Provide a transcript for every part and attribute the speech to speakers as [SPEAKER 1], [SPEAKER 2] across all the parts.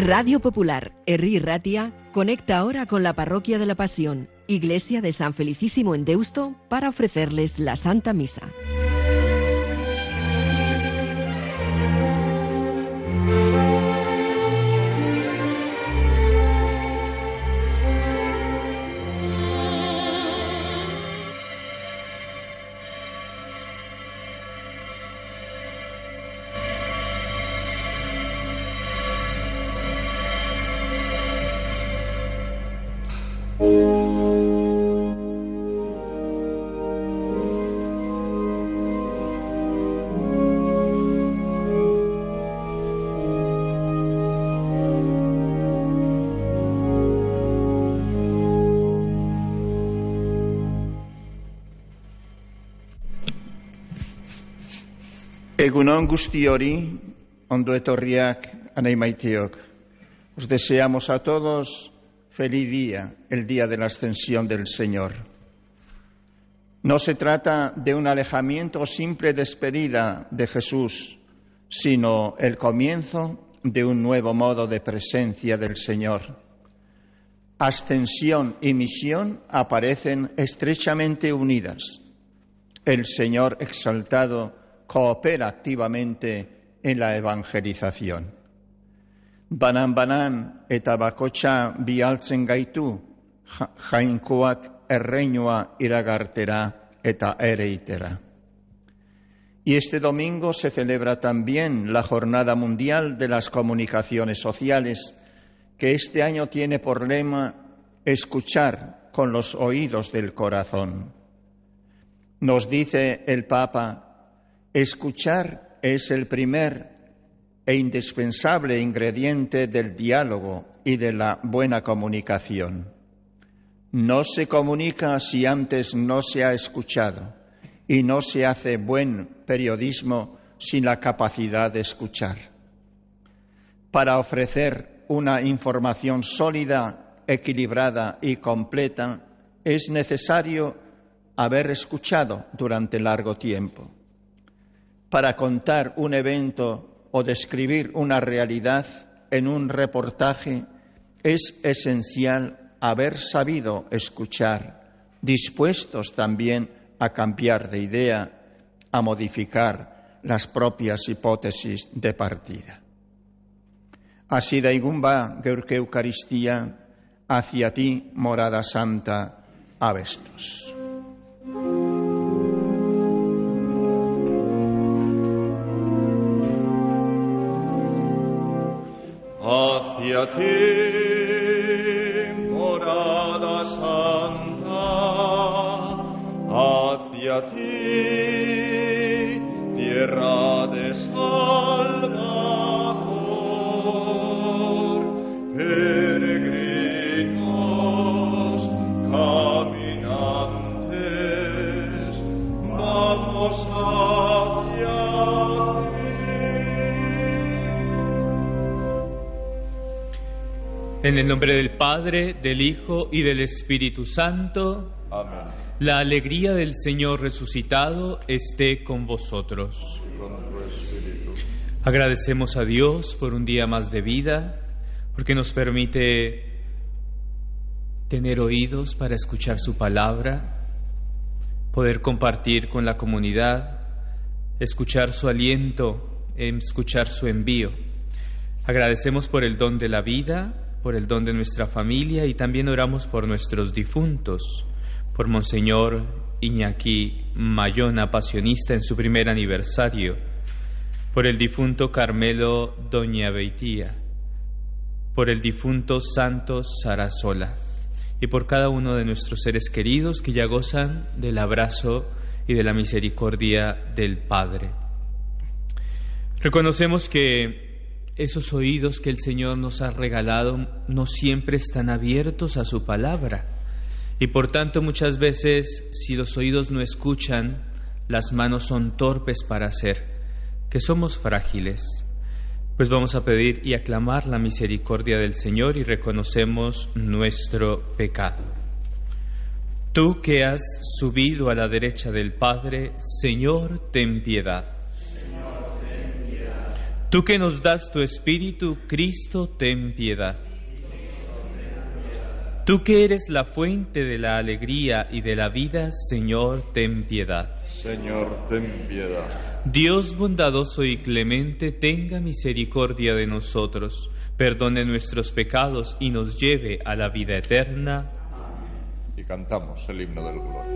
[SPEAKER 1] Radio Popular, Herri Ratia, conecta ahora con la Parroquia de la Pasión, Iglesia de San Felicísimo en Deusto, para ofrecerles la Santa Misa.
[SPEAKER 2] Egunon guztiori, ondo etorriak anai maiteok. Os deseamos a todos feliz día, el día de la ascensión del Señor. No se trata de un alejamiento o simple despedida de Jesús, sino el comienzo de un nuevo modo de presencia del Señor. Ascensión y misión aparecen estrechamente unidas. El Señor exaltado coopera activamente en la evangelización. Banan eta bakotxa bialtzen gaitu, jainkoak erreinua iragartera eta ereitera. Y este domingo se celebra también la Jornada Mundial de las Comunicaciones Sociales, que este año tiene por lema escuchar con los oídos del corazón. Nos dice el Papa: escuchar es el primer e indispensable ingrediente del diálogo y de la buena comunicación. No se comunica si antes no se ha escuchado, y no se hace buen periodismo sin la capacidad de escuchar. Para ofrecer una información sólida, equilibrada y completa, es necesario haber escuchado durante largo tiempo. Para contar un evento o describir una realidad en un reportaje, es esencial haber sabido escuchar, dispuestos también a cambiar de idea, a modificar las propias hipótesis de partida. Así daigun ba geurke Eucaristía, hacia ti, morada santa, abestos.
[SPEAKER 3] Hacia ti, morada santa, hacia ti, tierra de Salvador, peregrinos, caminantes, vamos hacia ti.
[SPEAKER 4] En el nombre del Padre, del Hijo y del Espíritu Santo.
[SPEAKER 3] Amén.
[SPEAKER 4] La alegría del Señor resucitado esté con vosotros.
[SPEAKER 3] Con tu espíritu.
[SPEAKER 4] Agradecemos a Dios por un día más de vida, porque nos permite tener oídos para escuchar su palabra, poder compartir con la comunidad, escuchar su aliento, escuchar su envío. Agradecemos por el don de la vida, por el don de nuestra familia, y también oramos por nuestros difuntos, por Monseñor Iñaki Mayona, pasionista en su primer aniversario, por el difunto Carmelo Doña Beitía, por el difunto Santos Sarasola y por cada uno de nuestros seres queridos que ya gozan del abrazo y de la misericordia del Padre. Reconocemos que esos oídos que el Señor nos ha regalado no siempre están abiertos a su palabra, y por tanto muchas veces, si los oídos no escuchan, las manos son torpes para hacer, que somos frágiles. Pues vamos a pedir y aclamar la misericordia del Señor y reconocemos nuestro pecado. Tú que has subido a la derecha del Padre, Señor, ten piedad. Tú que nos das tu Espíritu, Cristo, ten piedad. Tú que eres la fuente de la alegría y de la vida, Señor, ten piedad.
[SPEAKER 3] Señor, ten piedad.
[SPEAKER 4] Dios bondadoso y clemente, tenga misericordia de nosotros, perdone nuestros pecados y nos lleve a la vida eterna.
[SPEAKER 3] Y cantamos el himno del gloria.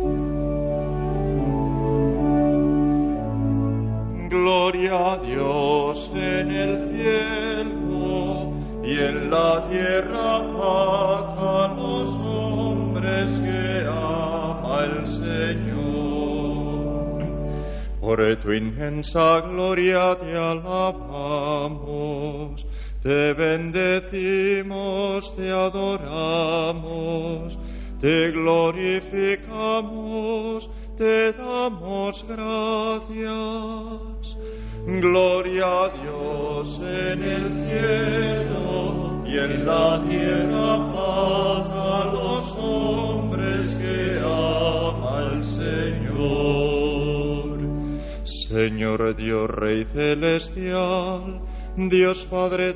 [SPEAKER 3] Gloria a Dios en el cielo y en la tierra paz a los hombres que ama el Señor. Por tu inmensa gloria te alabamos, te bendecimos, te adoramos, te glorificamos, te damos gracias. Gloria a Dios en el cielo y en la tierra paz a los hombres que ama el Señor. Señor Dios Rey celestial, Dios Padre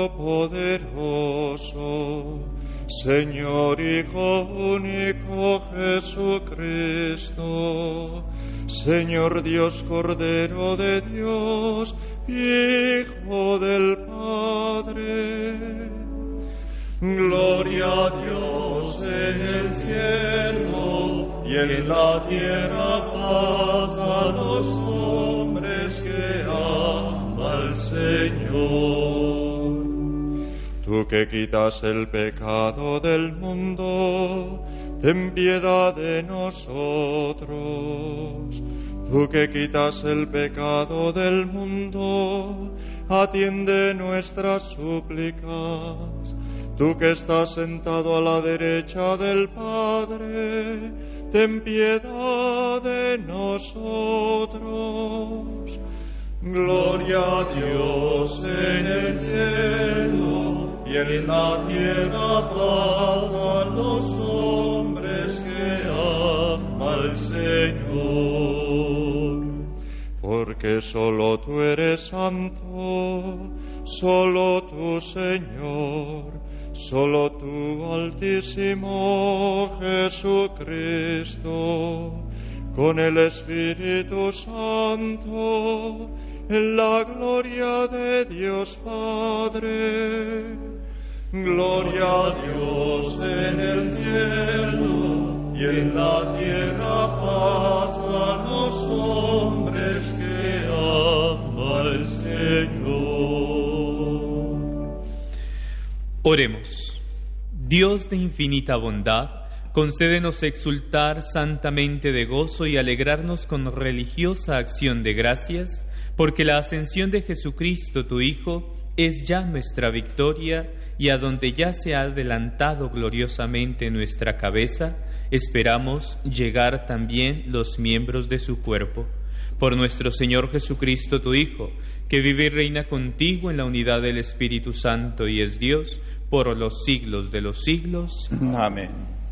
[SPEAKER 3] todopoderoso, Señor Hijo único Jesucristo, Señor Dios Cordero de Dios, Hijo del Padre. Gloria a Dios en el cielo y en la tierra paz a los hombres que ama el Señor. Tú que quitas el pecado del mundo, ten piedad de nosotros. Tú que quitas el pecado del mundo, atiende nuestras súplicas. Tú que estás sentado a la derecha del Padre, ten piedad de nosotros. Gloria a Dios en el cielo y en la tierra paz a los hombres que ama el Señor. Porque solo tú eres santo, solo tú, Señor, solo tú, Altísimo Jesucristo, con el Espíritu Santo, en la gloria de Dios Padre. Gloria a Dios en el cielo y en la tierra paz a los hombres que ama el Señor.
[SPEAKER 4] Oremos. Dios de infinita bondad, concédenos exultar santamente de gozo y alegrarnos con religiosa acción de gracias, porque la ascensión de Jesucristo, tu Hijo, es ya nuestra victoria, y a donde ya se ha adelantado gloriosamente nuestra cabeza, esperamos llegar también los miembros de su cuerpo. Por nuestro Señor Jesucristo, tu Hijo, que vive y reina contigo en la unidad del Espíritu Santo y es Dios, por los siglos de los siglos.
[SPEAKER 2] Amén.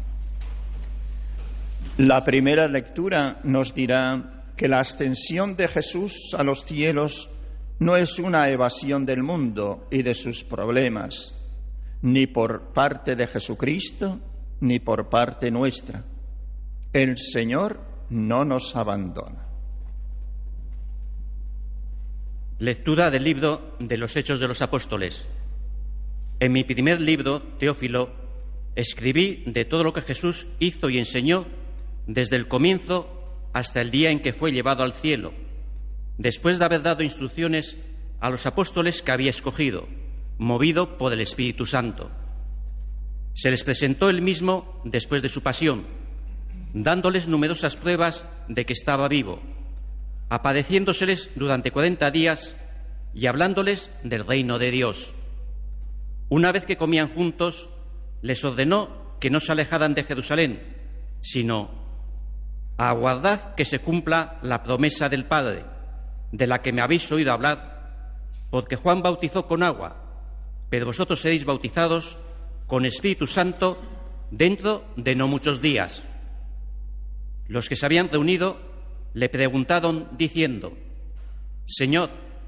[SPEAKER 2] La primera lectura nos dirá que la ascensión de Jesús a los cielos no es una evasión del mundo y de sus problemas, ni por parte de Jesucristo, ni por parte nuestra. El Señor no nos abandona.
[SPEAKER 5] Lectura del libro de los Hechos de los Apóstoles. En mi primer libro, Teófilo, escribí de todo lo que Jesús hizo y enseñó desde el comienzo hasta el día en que fue llevado al cielo, después de haber dado instrucciones a los apóstoles que había escogido, movido por el Espíritu Santo. Se les presentó él mismo después de su pasión, dándoles numerosas pruebas de que estaba vivo, apareciéndoseles durante 40 días y hablándoles del reino de Dios. Una vez que comían juntos, les ordenó que no se alejaran de Jerusalén, sino aguardad que se cumpla la promesa del Padre, de la que me habéis oído hablar, porque Juan bautizó con agua, pero vosotros seréis bautizados con Espíritu Santo dentro de no muchos días. Los que se habían reunido le preguntaron diciendo: Señor,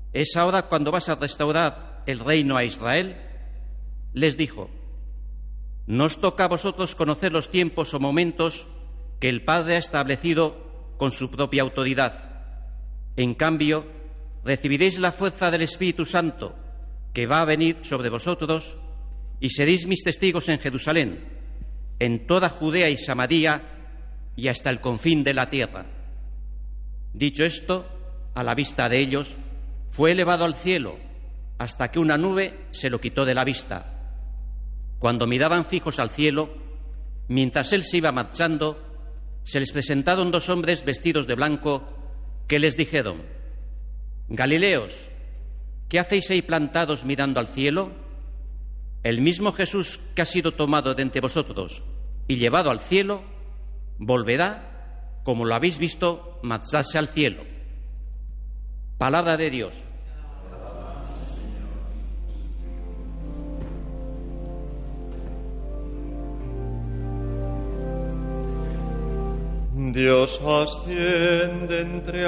[SPEAKER 5] ¿es ahora cuando vas a restaurar el reino a Israel? Les dijo: no os toca a vosotros conocer los tiempos o momentos que el Padre ha establecido con su propia autoridad. En cambio, recibiréis la fuerza del Espíritu Santo, que va a venir sobre vosotros, y seréis mis testigos en Jerusalén, en toda Judea y Samaria, y hasta el confín de la tierra. Dicho esto, a la vista de ellos, fue elevado al cielo, hasta que una nube se lo quitó de la vista. Cuando miraban fijos al cielo, mientras él se iba marchando, se les presentaron dos hombres vestidos de blanco, que les dijeron: Galileos, ¿qué hacéis ahí plantados mirando al cielo? El mismo Jesús que ha sido tomado de entre vosotros y llevado al cielo, volverá, como lo habéis visto, marcharse al cielo. Palabra de Dios.
[SPEAKER 3] Dios asciende entre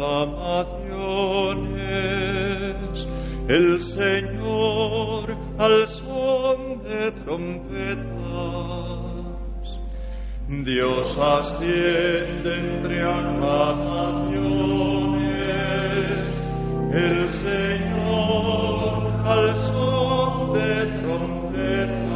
[SPEAKER 3] aclamaciones, el Señor al son de trompetas. Dios asciende entre aclamaciones, el Señor al son de trompetas.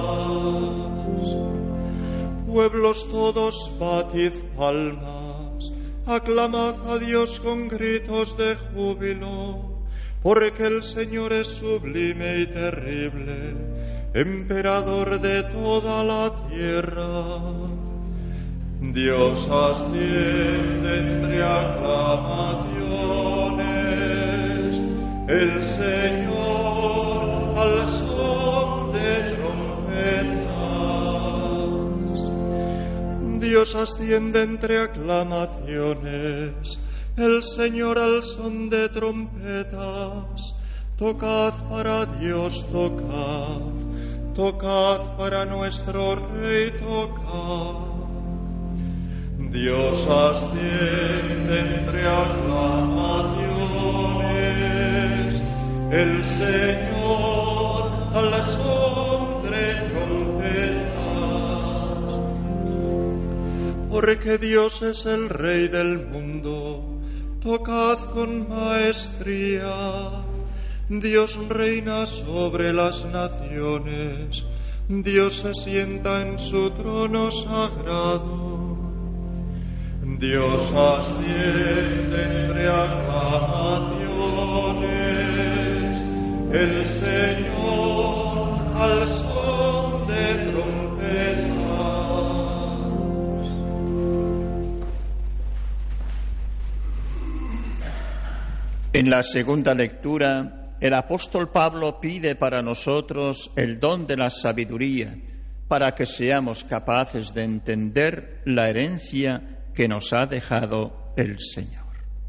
[SPEAKER 3] Pueblos todos, batid palmas, aclamad a Dios con gritos de júbilo, porque el Señor es sublime y terrible, emperador de toda la tierra. Dios asciende entre aclamaciones, el Señor al son de trompetas. Dios asciende entre aclamaciones, el Señor al son de trompetas. Tocad para Dios, tocad, tocad para nuestro Rey, tocad. Dios asciende entre aclamaciones, el Señor al son de trompetas. Porque Dios es el Rey del mundo, tocad con maestría. Dios reina sobre las naciones, Dios se sienta en su trono sagrado. Dios asciende entre aclamaciones, el Señor al son de trompetas.
[SPEAKER 2] En la segunda lectura, el apóstol Pablo pide para nosotros el don de la sabiduría, para que seamos capaces de entender la herencia que nos ha dejado el Señor.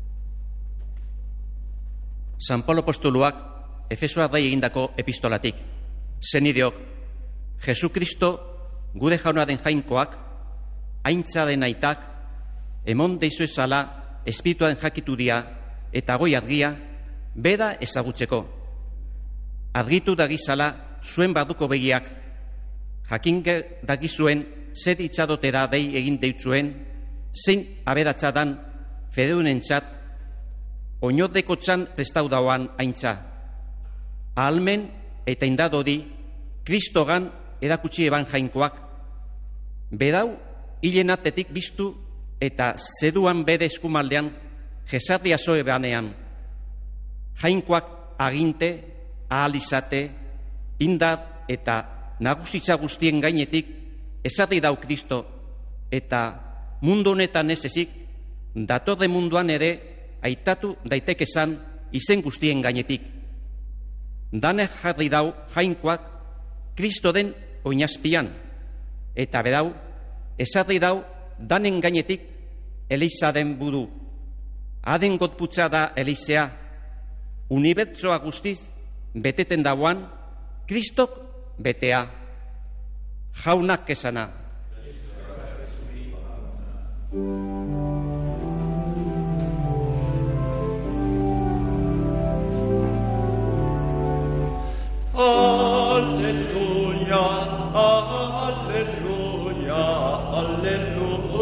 [SPEAKER 5] San Paulo apostoluak Efesoarrei egindako epistolatik. Zenideok, Jesukristo gure jaunaren jainkoak, aintza den aitak, emon deizuezala espirituaren jakituria eta goi argia, beda ezagutzeko. Argitu dagizala zuen barduko begiak, jakin dagizuen zer itxadotera dei egin deutzuen, zein aberatsa dan fedeunentzat, oinordeko txan restaudauan aintza. Ahalmen eta indadori, Kristogan erakutsi eban jainkoak. Bedau, hilen atetik biztu eta zeduan bede eskumaldean, jesardia zoe banean. Jainkoak aginte, ahal izate, indar eta nagusitza guztien gainetik ezarri dau Kristo, eta mundu honetan ez ezik, datorre munduan ere aitatu daitekezan izen guztien gainetik. Danek jarri dau jainkoak Kristo den oinazpian, eta berau ezarri dau danen gainetik Eliza den buru. Aden gotputza da Elizea, unibertsoa guztiz beteten dauan, Kristok betea. Jaunak esana.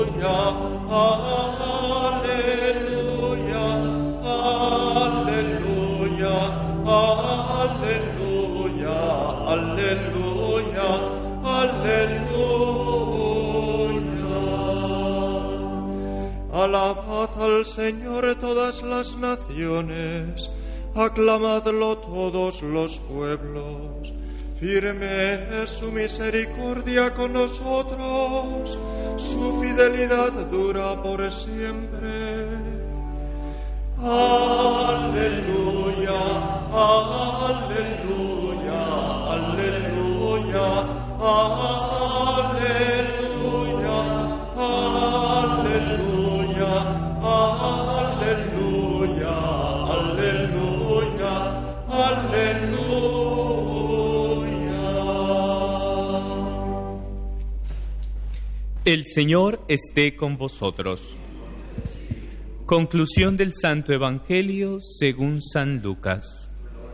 [SPEAKER 3] Alabad al Señor todas las naciones, aclamadlo todos los pueblos. Firme es su misericordia con nosotros, su fidelidad dura por siempre. Aleluya, aleluya, aleluya, aleluya, aleluya, aleluya, aleluya, aleluya.
[SPEAKER 4] El Señor esté con vosotros. Conclusión del Santo Evangelio según San Lucas.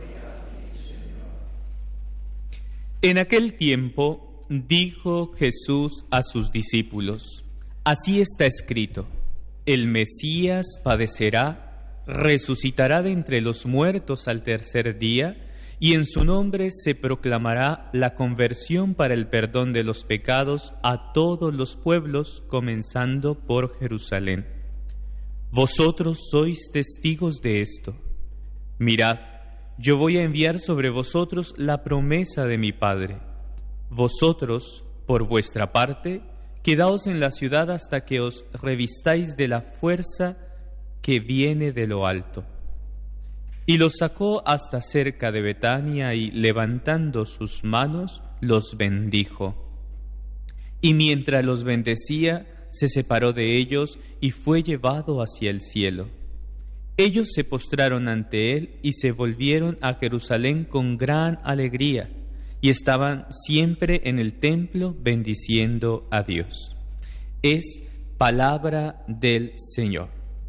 [SPEAKER 4] En aquel tiempo dijo Jesús a sus discípulos: así está escrito, el Mesías padecerá, resucitará de entre los muertos al tercer día, y en su nombre se proclamará la conversión para el perdón de los pecados a todos los pueblos, comenzando por Jerusalén. Vosotros sois testigos de esto. Mirad, yo voy a enviar sobre vosotros la promesa de mi Padre. Vosotros, por vuestra parte, quedaos en la ciudad hasta que os revistáis de la fuerza que viene de lo alto. Y los sacó hasta cerca de Betania y, levantando sus manos, los bendijo. Y mientras los bendecía, se separó de ellos y fue llevado hacia el cielo. Ellos se postraron ante él y se volvieron a Jerusalén con gran alegría, y estaban siempre en el templo bendiciendo a Dios. Es palabra del Señor.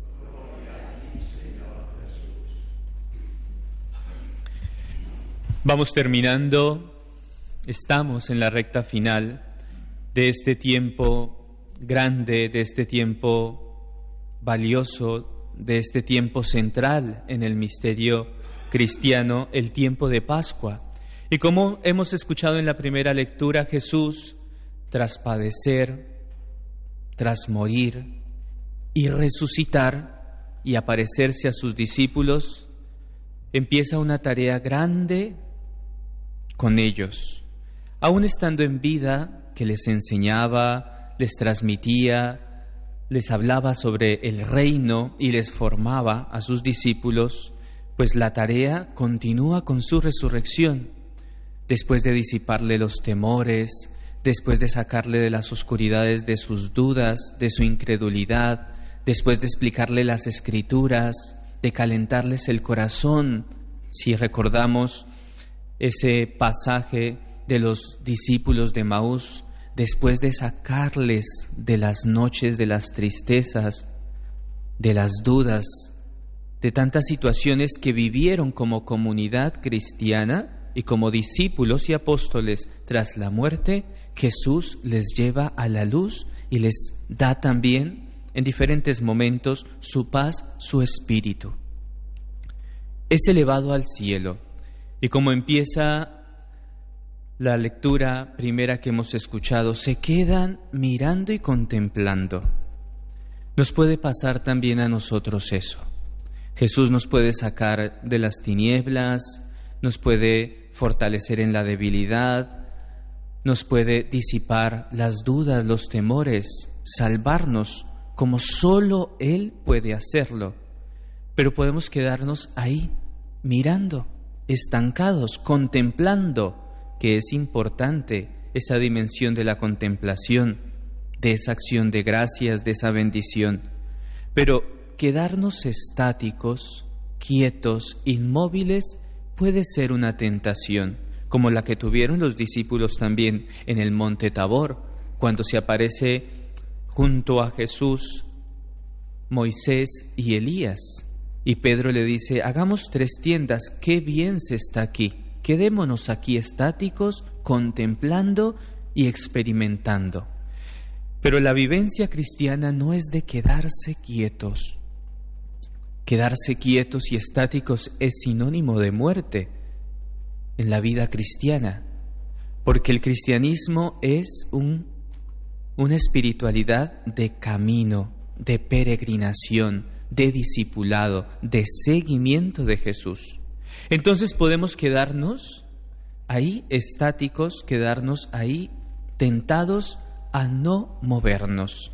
[SPEAKER 4] Vamos terminando, estamos en la recta final de este tiempo grande, de este tiempo valioso, de este tiempo central en el misterio cristiano, el tiempo de Pascua. Y como hemos escuchado en la primera lectura, Jesús, tras padecer, tras morir y resucitar y aparecerse a sus discípulos, empieza una tarea grande con ellos, aún estando en vida, que les enseñaba, les transmitía, les hablaba sobre el reino y les formaba a sus discípulos, pues la tarea continúa con su resurrección, después de disiparle los temores, después de sacarle de las oscuridades de sus dudas, de su incredulidad, después de explicarle las Escrituras, de calentarles el corazón. Si recordamos ese pasaje de los discípulos de Maús, después de sacarles de las noches, de las tristezas, de las dudas, de tantas situaciones que vivieron como comunidad cristiana y como discípulos y apóstoles tras la muerte, Jesús les lleva a la luz y les da también en diferentes momentos su paz, su espíritu. Es elevado al cielo. Y como empieza la lectura primera que hemos escuchado, se quedan mirando y contemplando. Nos puede pasar también a nosotros eso. Jesús nos puede sacar de las tinieblas, nos puede fortalecer en la debilidad, nos puede disipar las dudas, los temores, salvarnos como solo Él puede hacerlo. Pero podemos quedarnos ahí, mirando, estancados, contemplando, que es importante esa dimensión de la contemplación, de esa acción de gracias, de esa bendición. Pero quedarnos estáticos, quietos, inmóviles, puede ser una tentación, como la que tuvieron los discípulos también en el monte Tabor, cuando se aparece junto a Jesús Moisés y Elías. Y Pedro le dice: hagamos 3 tiendas, qué bien se está aquí. Quedémonos aquí estáticos, contemplando y experimentando. Pero la vivencia cristiana no es de quedarse quietos. Quedarse quietos y estáticos es sinónimo de muerte en la vida cristiana, porque el cristianismo es una espiritualidad de camino, de peregrinación, de discipulado, de seguimiento de Jesús. Entonces podemos quedarnos ahí estáticos, quedarnos ahí tentados a no movernos.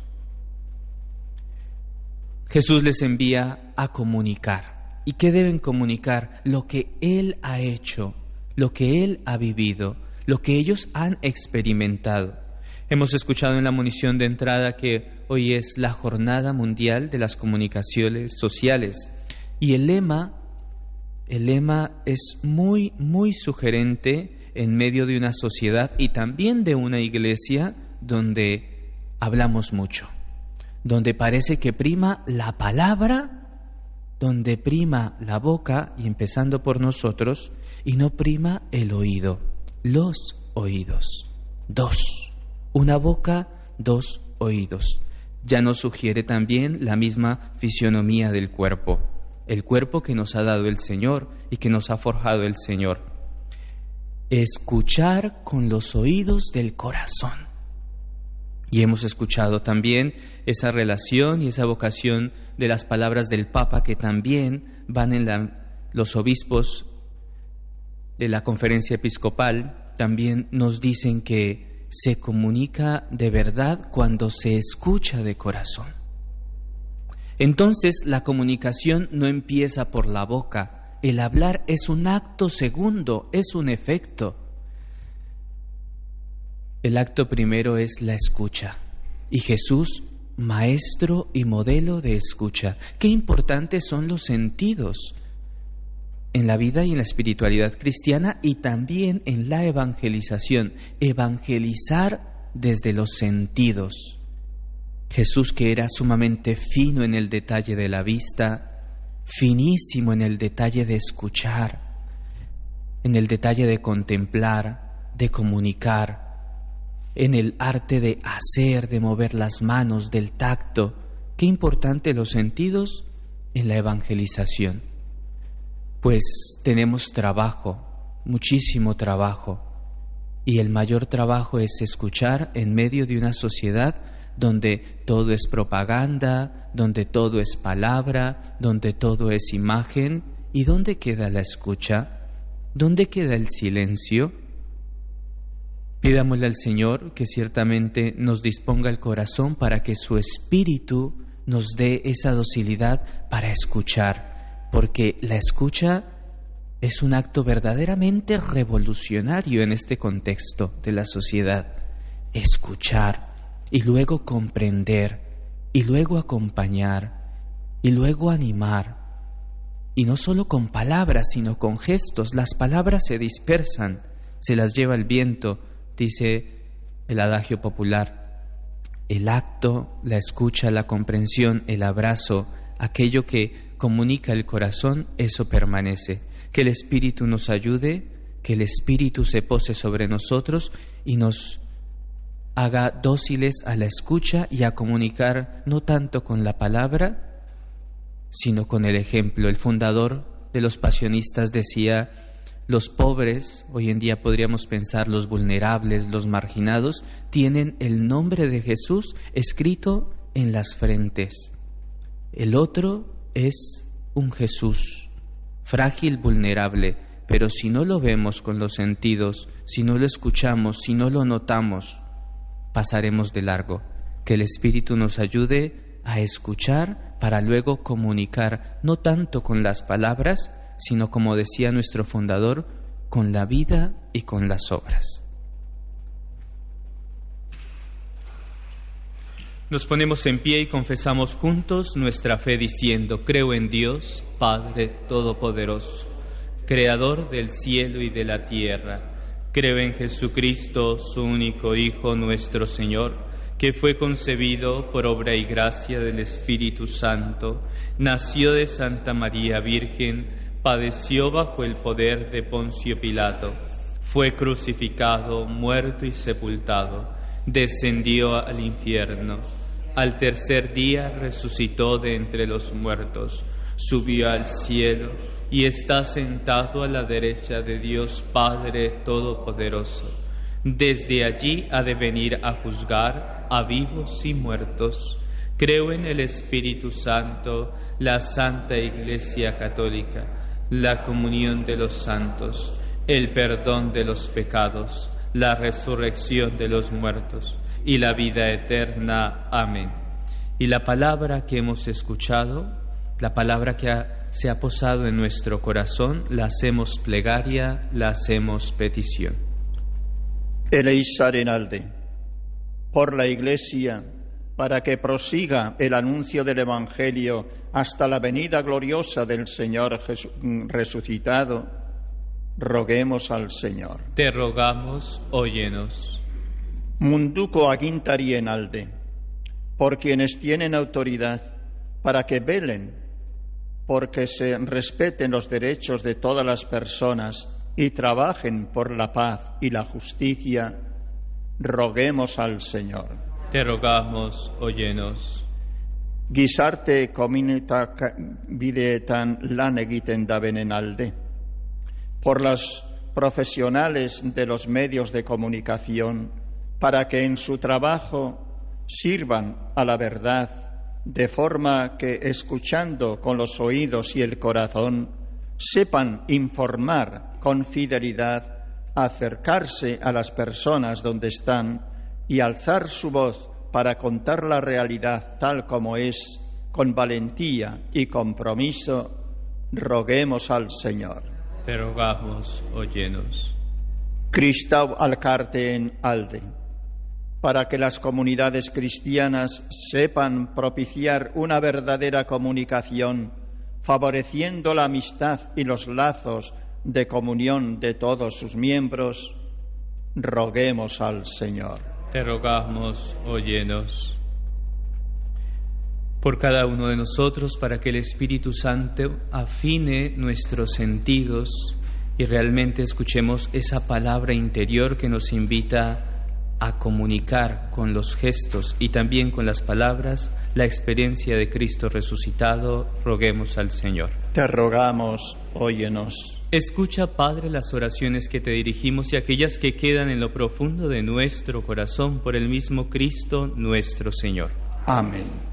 [SPEAKER 4] Jesús les envía a comunicar. ¿Y qué deben comunicar? Lo que Él ha hecho, lo que Él ha vivido, lo que ellos han experimentado. Hemos escuchado en la munición de entrada que hoy es la Jornada Mundial de las Comunicaciones Sociales y el lema es muy, muy sugerente en medio de una sociedad y también de una iglesia donde hablamos mucho, donde parece que prima la palabra, donde prima la boca, y empezando por nosotros, y no prima el oído, los oídos. 2, una boca, 2 oídos. Ya nos sugiere también la misma fisionomía del cuerpo, el cuerpo que nos ha dado el Señor y que nos ha forjado el Señor. Escuchar con los oídos del corazón. Y hemos escuchado también esa relación y esa vocación de las palabras del Papa que también van en los obispos de la Conferencia Episcopal, también nos dicen que se comunica de verdad cuando se escucha de corazón. Entonces la comunicación no empieza por la boca, el hablar es un acto segundo, es un efecto. El acto primero es la escucha, y Jesús, maestro y modelo de escucha. Qué importantes son los sentidos en la vida y en la espiritualidad cristiana y también en la evangelización. Evangelizar desde los sentidos. Jesús, que era sumamente fino en el detalle de la vista, finísimo en el detalle de escuchar, en el detalle de contemplar, de comunicar, en el arte de hacer, de mover las manos, del tacto. Qué importante los sentidos en la evangelización. Pues tenemos trabajo, muchísimo trabajo, y el mayor trabajo es escuchar en medio de una sociedad donde todo es propaganda, donde todo es palabra, donde todo es imagen. ¿Y dónde queda la escucha? ¿Dónde queda el silencio? Pidámosle al Señor que ciertamente nos disponga el corazón para que su Espíritu nos dé esa docilidad para escuchar, porque la escucha es un acto verdaderamente revolucionario en este contexto de la sociedad. Escuchar y luego comprender y luego acompañar y luego animar. Y no solo con palabras, sino con gestos. Las palabras se dispersan, se las lleva el viento, dice el adagio popular. El acto, la escucha, la comprensión, el abrazo, aquello que comunica el corazón, eso permanece. Que el Espíritu nos ayude, que el Espíritu se pose sobre nosotros y nos haga dóciles a la escucha y a comunicar no tanto con la palabra, sino con el ejemplo. El fundador de los pasionistas decía: los pobres, hoy en día podríamos pensar los vulnerables, los marginados, tienen el nombre de Jesús escrito en las frentes. El otro es un Jesús frágil, vulnerable, pero si no lo vemos con los sentidos, si no lo escuchamos, si no lo notamos, pasaremos de largo. Que el Espíritu nos ayude a escuchar para luego comunicar, no tanto con las palabras, sino, como decía nuestro fundador, con la vida y con las obras. Nos ponemos en pie y confesamos juntos nuestra fe diciendo: creo en Dios, Padre Todopoderoso, Creador del cielo y de la tierra. Creo en Jesucristo, su único Hijo, nuestro Señor, que fue concebido por obra y gracia del Espíritu Santo, nació de Santa María Virgen, padeció bajo el poder de Poncio Pilato, fue crucificado, muerto y sepultado, descendió al infierno. Al tercer día resucitó de entre los muertos, subió al cielo y está sentado a la derecha de Dios Padre Todopoderoso. Desde allí ha de venir a juzgar a vivos y muertos. Creo en el Espíritu Santo, la Santa Iglesia Católica, la comunión de los santos, el perdón de los pecados, la resurrección de los muertos y la vida eterna. Amén. Y la palabra que hemos escuchado, la palabra que se ha posado en nuestro corazón, la hacemos plegaria, la hacemos petición.
[SPEAKER 2] Eleizar en alde, por la Iglesia, para que prosiga el anuncio del Evangelio hasta la venida gloriosa del Señor resucitado, roguemos al Señor.
[SPEAKER 4] Te rogamos, óyenos.
[SPEAKER 2] Munduko agintarien alde, por quienes tienen autoridad, para que velen, porque se respeten los derechos de todas las personas y trabajen por la paz y la justicia, roguemos al Señor.
[SPEAKER 4] Te rogamos, óyenos.
[SPEAKER 2] Gizarte komunita bideetan lan egiten dabenen alde, por los profesionales de los medios de comunicación, para que en su trabajo sirvan a la verdad, de forma que, escuchando con los oídos y el corazón, sepan informar con fidelidad, acercarse a las personas donde están y alzar su voz para contar la realidad tal como es, con valentía y compromiso, roguemos al Señor.
[SPEAKER 4] Te rogamos, óyenos.
[SPEAKER 2] Cristau alcarteen alde, para que las comunidades cristianas sepan propiciar una verdadera comunicación, favoreciendo la amistad y los lazos de comunión de todos sus miembros, roguemos al Señor.
[SPEAKER 4] Te rogamos, óyenos. Por cada uno de nosotros, para que el Espíritu Santo afine nuestros sentidos y realmente escuchemos esa palabra interior que nos invita a comunicar con los gestos y también con las palabras la experiencia de Cristo resucitado, roguemos al Señor.
[SPEAKER 2] Te rogamos, óyenos.
[SPEAKER 4] Escucha, Padre, las oraciones que te dirigimos y aquellas que quedan en lo profundo de nuestro corazón por el mismo Cristo nuestro Señor.
[SPEAKER 2] Amén.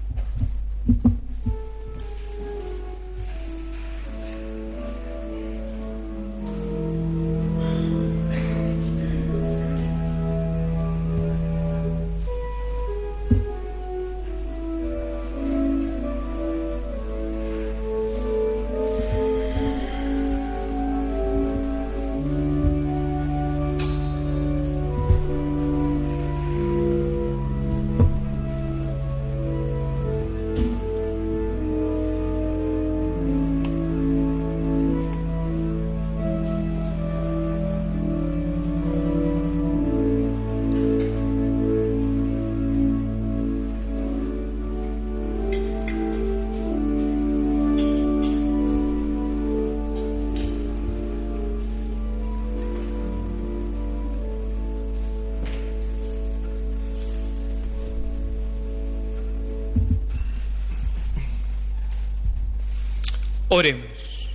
[SPEAKER 4] Oremos.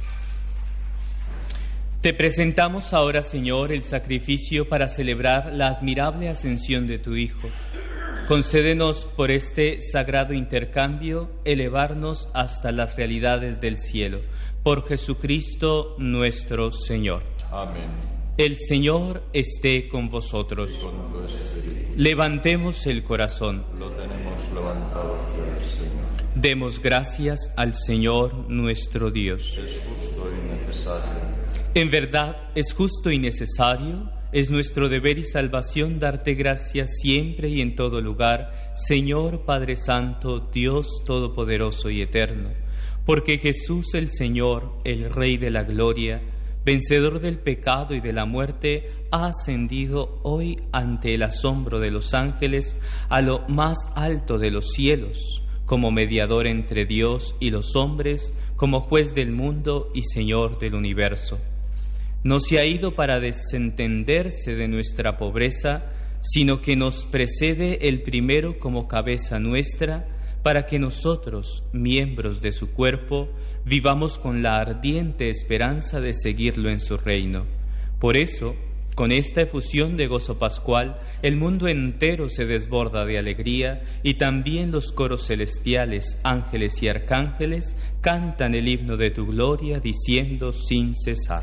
[SPEAKER 4] Te presentamos ahora, Señor, el sacrificio para celebrar la admirable ascensión de tu Hijo. Concédenos por este sagrado intercambio elevarnos hasta las realidades del cielo. Por Jesucristo nuestro Señor.
[SPEAKER 3] Amén.
[SPEAKER 4] El Señor esté con vosotros.
[SPEAKER 3] Y con tu espíritu.
[SPEAKER 4] Levantemos el corazón.
[SPEAKER 3] Lo tenemos levantado hacia el Señor.
[SPEAKER 4] Demos gracias al Señor nuestro Dios.
[SPEAKER 3] Es justo y necesario.
[SPEAKER 4] En verdad, es justo y necesario, es nuestro deber y salvación darte gracias siempre y en todo lugar, Señor Padre Santo, Dios Todopoderoso y Eterno, porque Jesús el Señor, el Rey de la Gloria, vencedor del pecado y de la muerte, ha ascendido hoy ante el asombro de los ángeles a lo más alto de los cielos, como mediador entre Dios y los hombres, como juez del mundo y Señor del universo. No se ha ido para desentenderse de nuestra pobreza, sino que nos precede el primero como cabeza nuestra, para que nosotros, miembros de su cuerpo, vivamos con la ardiente esperanza de seguirlo en su reino. Por eso, con esta efusión de gozo pascual, el mundo entero se desborda de alegría y también los coros celestiales, ángeles y arcángeles, cantan el himno de tu gloria diciendo sin cesar.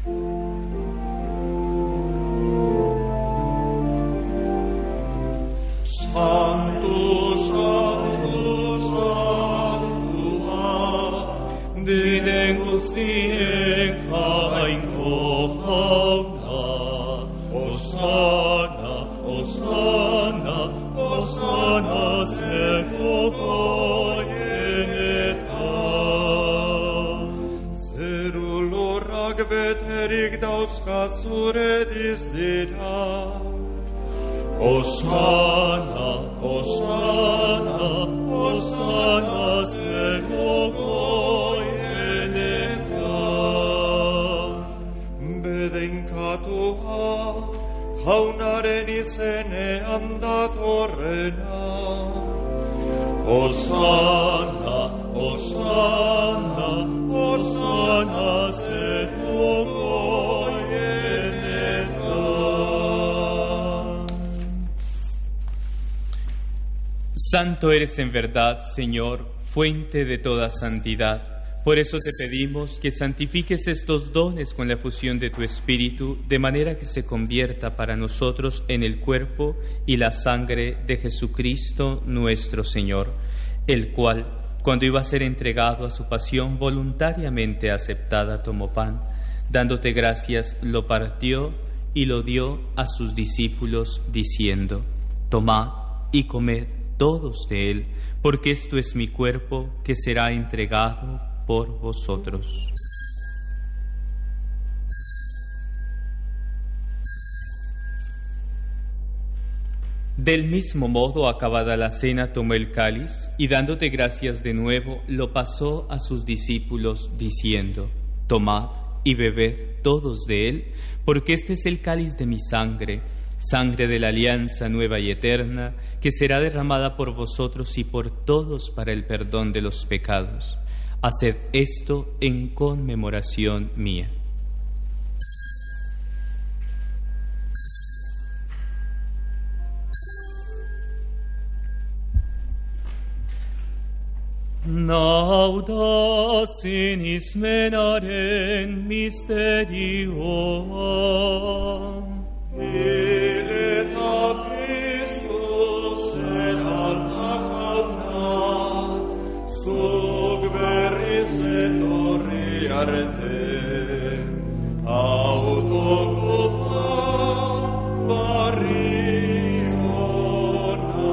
[SPEAKER 3] Santo, Santo, Santo, Didemus die Hosanna, Hosanna, Hosanna, seco yeneta. Cerulo ragveterig daus casure disdira. Hosanna, Hosanna, Hosanna, seco yeneta. Bedenkatua, jaunaren izenean datorrena. Hosanna, Hosanna, Hosanna, zeruko yeneta.
[SPEAKER 4] Santo eres en verdad, Señor, fuente de toda santidad. Por eso te pedimos que santifiques estos dones con la efusión de tu Espíritu, de manera que se convierta para nosotros en el cuerpo y la sangre de Jesucristo nuestro Señor, el cual, cuando iba a ser entregado a su pasión voluntariamente aceptada, tomó pan, dándote gracias, lo partió y lo dio a sus discípulos, diciendo: Tomad y comed todos de él, porque esto es mi cuerpo que será entregado por vosotros. Del mismo modo, acabada la cena, tomó el cáliz y dándote gracias de nuevo, lo pasó a sus discípulos, diciendo: Tomad y bebed todos de él, porque este es el cáliz de mi sangre, sangre de la alianza nueva y eterna, que será derramada por vosotros y por todos para el perdón de los pecados. Haced esto en conmemoración mía. Nauda sinis menaren mysterium.
[SPEAKER 3] Ileta Christus erat hauna, sug veris et oriarte, autocupa bariona.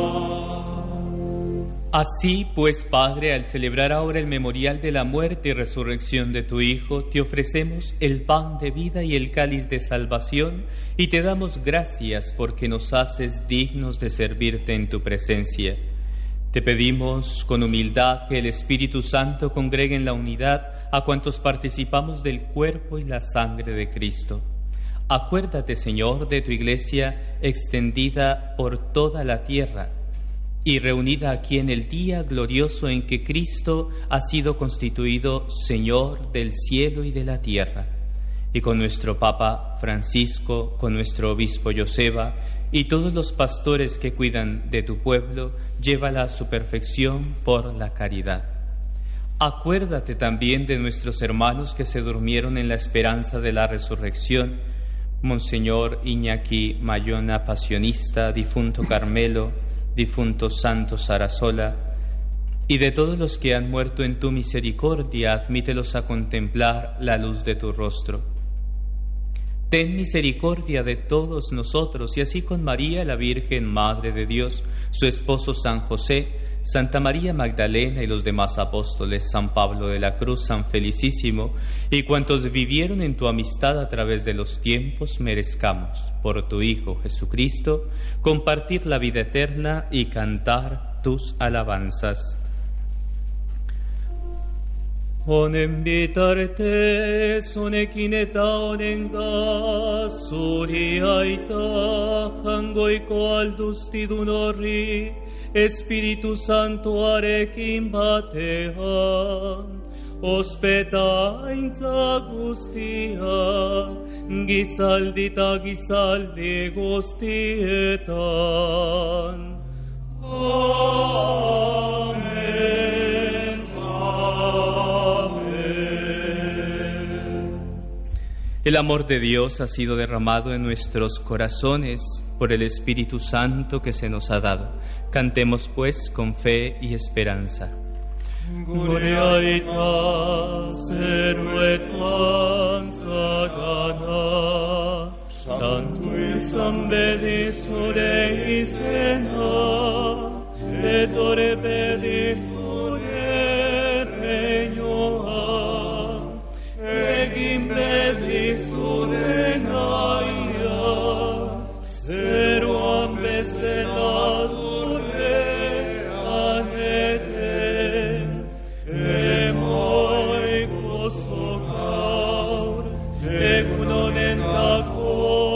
[SPEAKER 4] Así pues, Padre, al celebrar ahora el memorial de la muerte y resurrección de tu Hijo, te ofrecemos el pan de vida y el cáliz de salvación, y te damos gracias porque nos haces dignos de servirte en tu presencia. Te pedimos con humildad que el Espíritu Santo congregue en la unidad a cuantos participamos del cuerpo y la sangre de Cristo. Acuérdate, Señor, de tu Iglesia extendida por toda la tierra y reunida aquí en el día glorioso en que Cristo ha sido constituido Señor del cielo y de la tierra, y con nuestro Papa Francisco, con nuestro Obispo Joseba y todos los pastores que cuidan de tu pueblo, llévala a su perfección por la caridad. Acuérdate también de nuestros hermanos que se durmieron en la esperanza de la resurrección, Monseñor Iñaki Mayona, pasionista, difunto Carmelo, difunto Santo Sarasola, y de todos los que han muerto en tu misericordia, admítelos a contemplar la luz de tu rostro. Ten misericordia de todos nosotros, y así con María, la Virgen Madre de Dios, su esposo San José, Santa María Magdalena y los demás apóstoles, San Pablo de la Cruz, San Felicísimo, y cuantos vivieron en tu amistad a través de los tiempos, merezcamos, por tu Hijo Jesucristo, compartir la vida eterna y cantar tus alabanzas. Onen bitarte sonekin eta honenga zuri aita jangoiko alduztidun horri Espiritu Santuarekin batean ospetaintza guztia gizaldi eta gizaldi guztietan. Amen. El amor de Dios ha sido derramado en nuestros corazones por el Espíritu Santo que se nos ha dado. Cantemos pues con fe y esperanza. Gloria etas sagana, Santuisam benedicere isena, et ore benedicere regnoa, egin benedicere naia, seruam bezela dure anete, emoi gusto gaur, egunonentako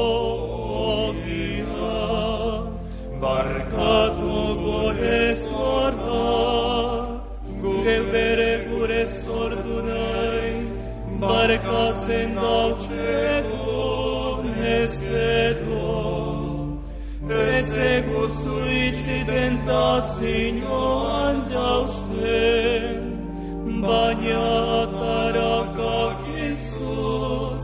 [SPEAKER 4] ogia, barkatu gure zorda, gure gure zordu nahi, barkatzen dautxeko ezkedo, ez eguzu itzi tentazioan jausten, baina atarakak izuz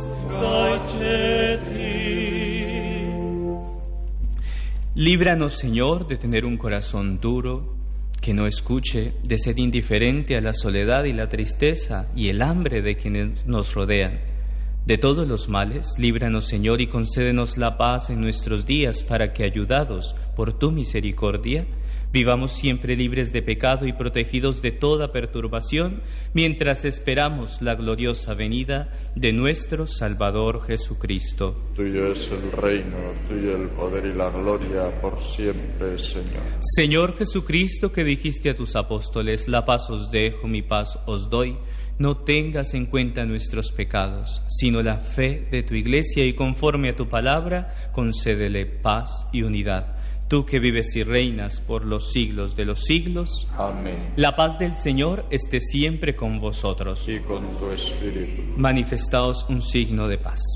[SPEAKER 4] gaitxetik. Líbranos, Señor, de tener un corazón duro, que no escuche, de ser indiferente a la soledad y la tristeza y el hambre de quienes nos rodean. De todos los males, líbranos, Señor, y concédenos la paz en nuestros días para que, ayudados por tu misericordia, vivamos siempre libres de pecado y protegidos de toda perturbación, mientras esperamos la gloriosa venida de nuestro Salvador Jesucristo.
[SPEAKER 3] Tuyo es el reino, tuyo el poder y la gloria por siempre, Señor.
[SPEAKER 4] Señor Jesucristo, que dijiste a tus apóstoles, la paz os dejo, mi paz os doy, no tengas en cuenta nuestros pecados, sino la fe de tu Iglesia, y conforme a tu palabra, concédele paz y unidad. Tú que vives y reinas por los siglos de los siglos.
[SPEAKER 3] Amén.
[SPEAKER 4] La paz del Señor esté siempre con vosotros.
[SPEAKER 3] Y con tu espíritu.
[SPEAKER 4] Manifestaos un signo de paz.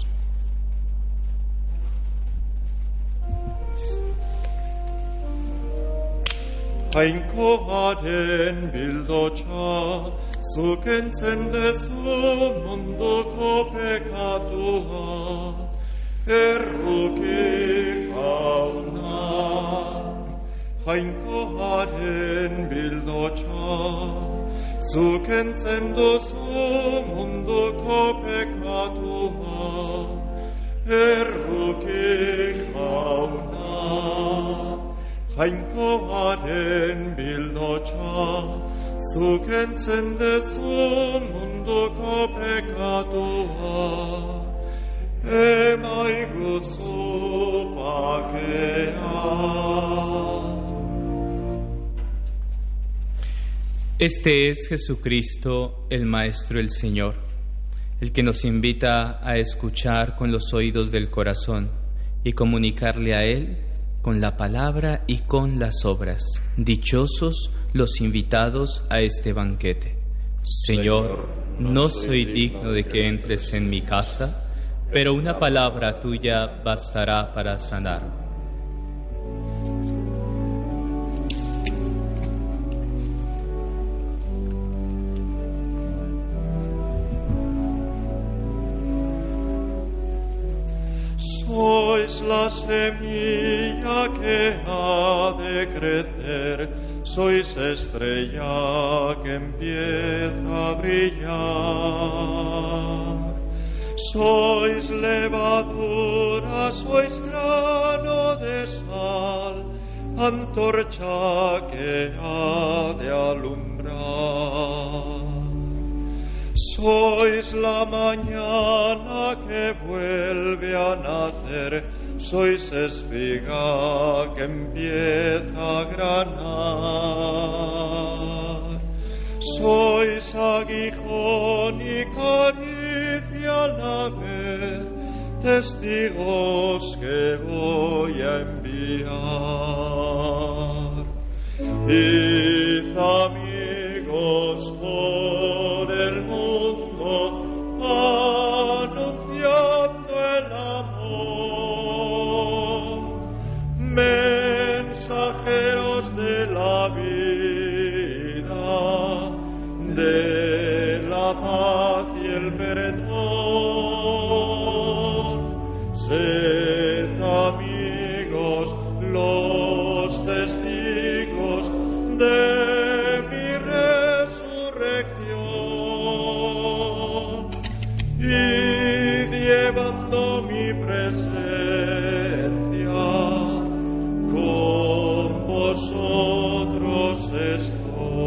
[SPEAKER 3] Jainkoaren bildotxa, zuk entzendezu munduko pekatua, erruki jauna. Jainkoaren bildotxa, zuk entzenduzu munduko pekatua, erruki jauna. Jainkoaren bildotxa, zuk entzendezu munduko pekatua, emaiguzu pakea.
[SPEAKER 4] Este es Jesucristo, el Maestro, el Señor, el que nos invita a escuchar con los oídos del corazón y comunicarle a Él con la palabra y con las obras. Dichosos los invitados a este banquete. Señor, no soy digno de que entres en mi casa, pero una palabra tuya bastará para sanar.
[SPEAKER 3] Sois la semilla que ha de crecer, sois estrella que empieza a brillar. Sois levadura, sois grano de sal, antorcha que ha de alumbrar. Sois la mañana que vuelve a nacer, sois espiga que empieza a granar. Sois es aguijón y caricia a la vez, testigos que voy a enviar. Id amigos por el mundo, anunciando el amor, mensajeros de la vida, de la paz y el perdón. Sed amigos los testigos de mi resurrección, y llevando mi presencia, con vosotros estoy.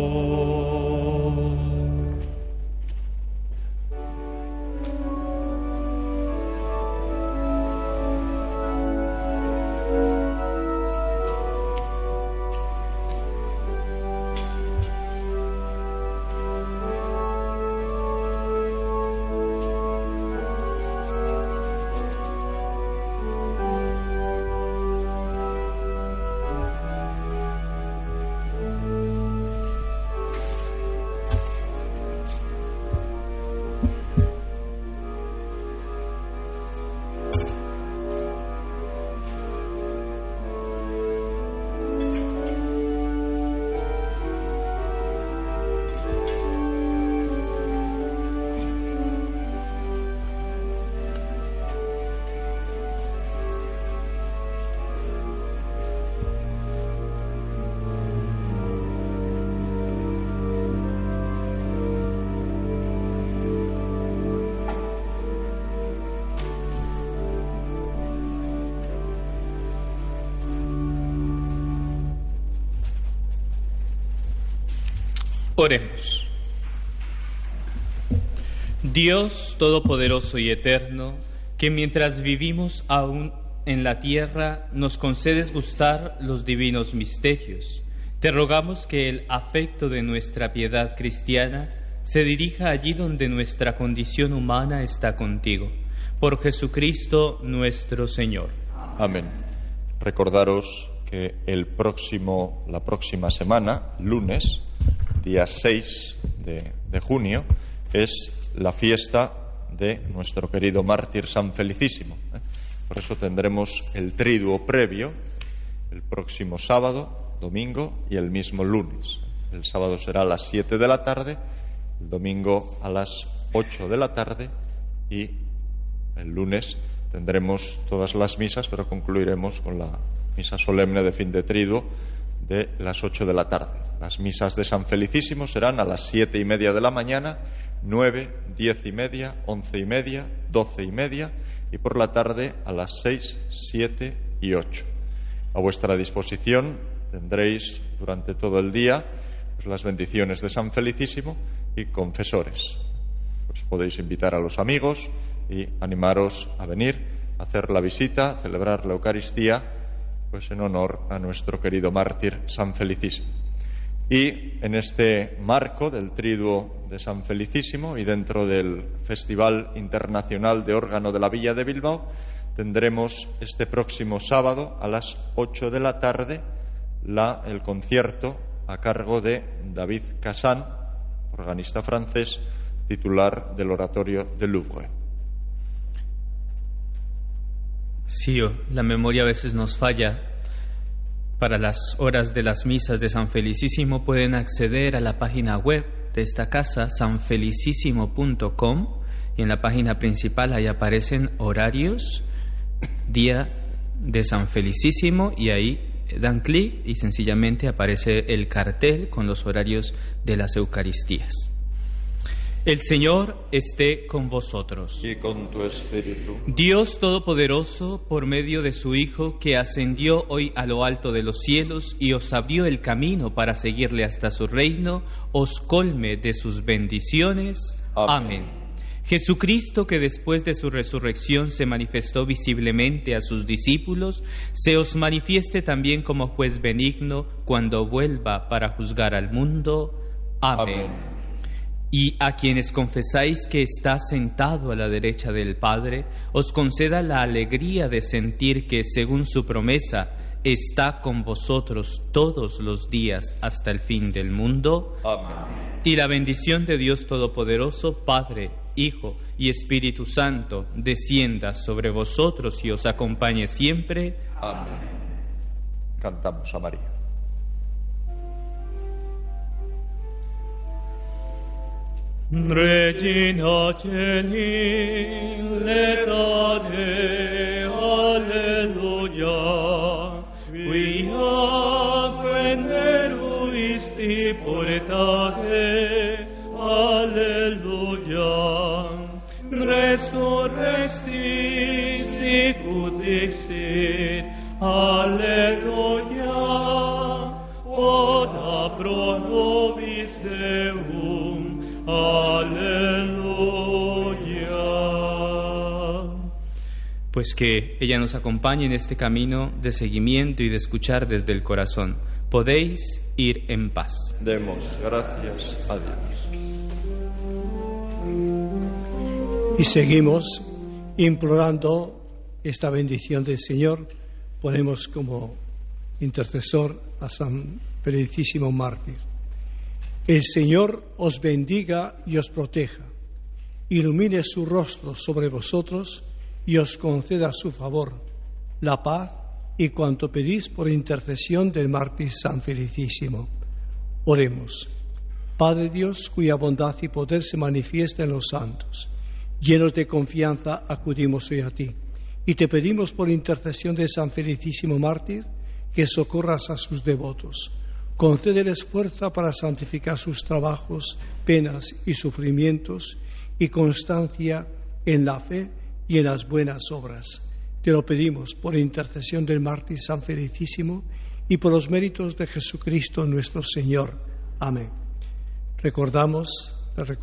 [SPEAKER 4] Oremos. Dios Todopoderoso y Eterno, que mientras vivimos aún en la tierra nos concedes gustar los divinos misterios, te rogamos que el afecto de nuestra piedad cristiana se dirija allí donde nuestra condición humana está contigo. Por Jesucristo nuestro Señor.
[SPEAKER 3] Amén. Recordaros que la próxima semana, lunes, día 6 de junio, es la fiesta de nuestro querido mártir San Felicísimo. Por eso tendremos el triduo previo el próximo sábado, domingo y el mismo lunes. El sábado será a las 7 de la tarde, el domingo a las 8 de la tarde y el lunes tendremos todas las misas, pero concluiremos con la misa solemne de fin de triduo de las 8 de la tarde. Las misas de San Felicísimo serán a las 7:30 de la mañana, 9, 10:30, 11:30, 12:30 y por la tarde a las 6, 7 y 8. A vuestra disposición tendréis durante todo el día pues, las bendiciones de San Felicísimo y confesores. Pues podéis invitar a los amigos y animaros a venir, a hacer la visita, celebrar la Eucaristía, pues en honor a nuestro querido mártir San Felicísimo. Y en este marco del triduo de San Felicísimo y dentro del Festival Internacional de Órgano de la Villa de Bilbao, tendremos este próximo sábado a las 8 de la tarde el concierto a cargo de David Cassan, organista francés, titular del Oratorio de Louvre.
[SPEAKER 4] Sí, la memoria a veces nos falla. Para las horas de las misas de San Felicísimo pueden acceder a la página web de esta casa, sanfelicísimo.com, y en la página principal ahí aparecen horarios, día de San Felicísimo, y ahí dan clic y sencillamente aparece el cartel con los horarios de las Eucaristías. El Señor esté con vosotros.
[SPEAKER 3] Y con tu espíritu.
[SPEAKER 4] Dios Todopoderoso, por medio de su Hijo, que ascendió hoy a lo alto de los cielos y os abrió el camino para seguirle hasta su reino, os colme de sus bendiciones. Amén. Jesucristo, que después de su resurrección se manifestó visiblemente a sus discípulos, se os manifieste también como juez benigno cuando vuelva para juzgar al mundo. Amén. y a quienes confesáis que está sentado a la derecha del Padre, os conceda la alegría de sentir que, según su promesa, está con vosotros todos los días hasta el fin del mundo.
[SPEAKER 3] Amén.
[SPEAKER 4] Y la bendición de Dios Todopoderoso, Padre, Hijo y Espíritu Santo, descienda sobre vosotros y os acompañe siempre.
[SPEAKER 3] Amén. Cantamos a María.
[SPEAKER 6] Regina Celi, letate, alleluia, quia quenderuisti portate, alleluia, resurrexi sicut dixit, alleluia, oda pro nobis Deum, aleluya.
[SPEAKER 4] Pues que ella nos acompañe en este camino de seguimiento y de escuchar desde el corazón. Podéis ir en paz.
[SPEAKER 3] Demos gracias a Dios.
[SPEAKER 7] Y seguimos implorando esta bendición del Señor. Ponemos como intercesor a San Felicísimo Mártir. El Señor os bendiga y os proteja, ilumine su rostro sobre vosotros y os conceda su favor, la paz y cuanto pedís por intercesión del mártir San Felicísimo. Oremos. Padre Dios, cuya bondad y poder se manifiesta en los santos, llenos de confianza acudimos hoy a ti y te pedimos por intercesión de San Felicísimo Mártir que socorras a sus devotos. Concédeles fuerza para santificar sus trabajos, penas y sufrimientos y constancia en la fe y en las buenas obras. Te lo pedimos por intercesión del mártir San Felicísimo y por los méritos de Jesucristo nuestro Señor. Amén. Recordamos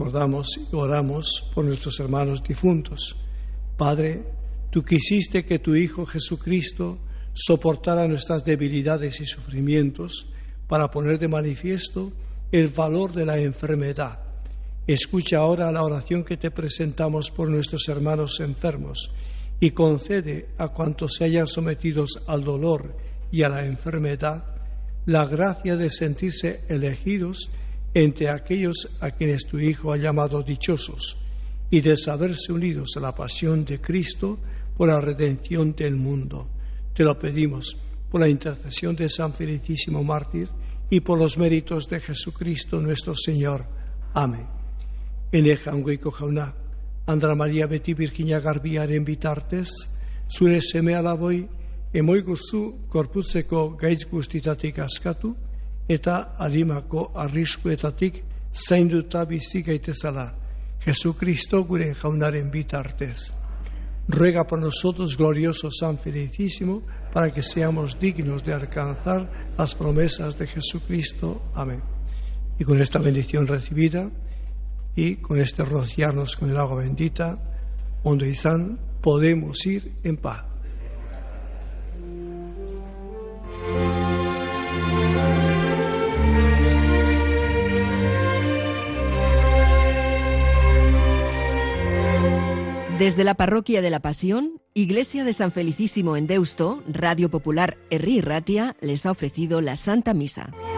[SPEAKER 7] y oramos por nuestros hermanos difuntos. Padre, tú quisiste que tu Hijo Jesucristo soportara nuestras debilidades y sufrimientos para poner de manifiesto el valor de la enfermedad. Escucha ahora la oración que te presentamos por nuestros hermanos enfermos y concede a cuantos se hayan sometidos al dolor y a la enfermedad la gracia de sentirse elegidos entre aquellos a quienes tu Hijo ha llamado dichosos y de saberse unidos a la pasión de Cristo por la redención del mundo. Te lo pedimos por la intercesión de San Felicísimo Mártir y por los méritos de Jesucristo nuestro Señor. Amén. Enejangoiko jauna, Andra Maria beti Virginia garbiaren bitartez, zure seme alaboi emoiguzu gorputzeko gaitz guztitatik askatu eta adimako arriskuetatik zainduta bizi gaitezala. Jesucristo gure jaunaren bitartez. Ruega por nosotros, glorioso San Felicísimo, para que seamos dignos de alcanzar las promesas de Jesucristo. Amén. Y con esta bendición recibida y con este rociarnos con el agua bendita, ondo izan, podemos ir en paz.
[SPEAKER 1] Desde la Parroquia de la Pasión, Iglesia de San Felicísimo en Deusto, Radio Popular Herri Ratia les ha ofrecido la Santa Misa.